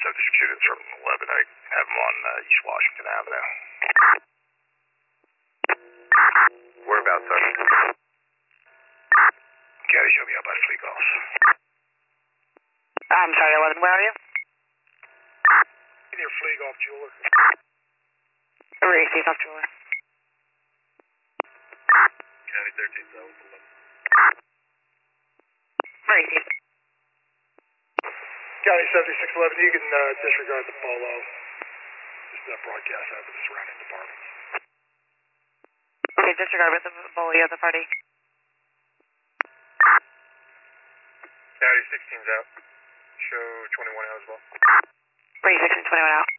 have distributed from 11. I have them on East Washington Avenue. Whereabouts, sir? Caddy, show me up by Fleet Golf. I'm sorry, 11, where are you? Near Fleet Golf Jeweler. Receive off Jeweler. County 13,000. Receive. County 7611, you can disregard the polo. Just broadcast out to the surrounding departments. Okay, disregard with the bully of the party. County 16's out. Show 21 out as well. Receive 21 out.